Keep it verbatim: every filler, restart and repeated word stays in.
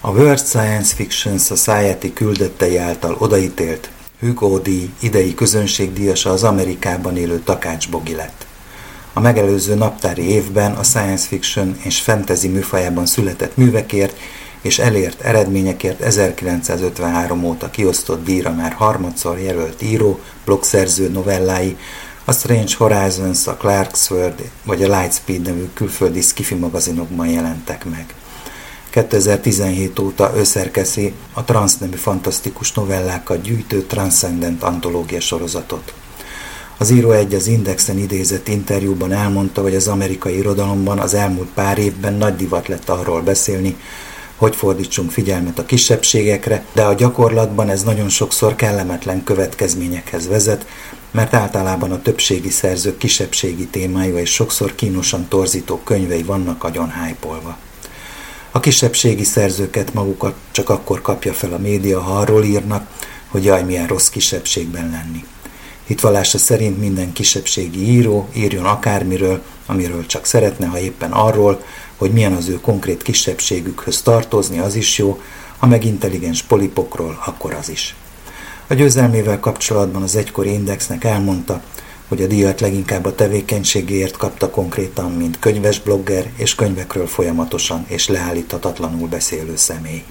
A World Science Fiction Society küldöttei által odaítélt Hugo-díj idei közönségdíjasa az Amerikában élő Takács Bogi lett. A megelőző naptári évben a science fiction és fantasy műfajában született művekért és elért eredményekért ezerkilencszázötvenhárom óta kiosztott díjra már harmadszor jelölt író, blogszerző novellái, a Strange Horizons, a Clarkesworld vagy a Lightspeed nevű külföldi sci-fi magazinokban jelentek meg. kétezer-tizenhét óta ő szerkeszi a Trans nevű fantasztikus novellákat gyűjtő Transcendent antológia sorozatot. Az író egy az Indexen idézett interjúban elmondta, hogy az amerikai irodalomban az elmúlt pár évben nagy divat lett arról beszélni, hogy fordítsunk figyelmet a kisebbségekre, de a gyakorlatban ez nagyon sokszor kellemetlen következményekhez vezet, mert általában a többségi szerzők kisebbségi témájú és sokszor kínosan torzító könyvei vannak agyon hype-olva. A kisebbségi szerzőket magukat csak akkor kapja fel a média, ha arról írnak, hogy jaj, milyen rossz kisebbségben lenni. Hitvallása szerint minden kisebbségi író írjon akármiről, amiről csak szeretne, ha éppen arról, hogy milyen az ő konkrét kisebbségükhöz tartozni, az is jó, ha meg intelligens polipokról, akkor az is. A győzelmével kapcsolatban az egykori Indexnek elmondta, hogy a díjat leginkább a tevékenységéért kapta konkrétan, mint könyves blogger és könyvekről folyamatosan és leállíthatatlanul beszélő személy.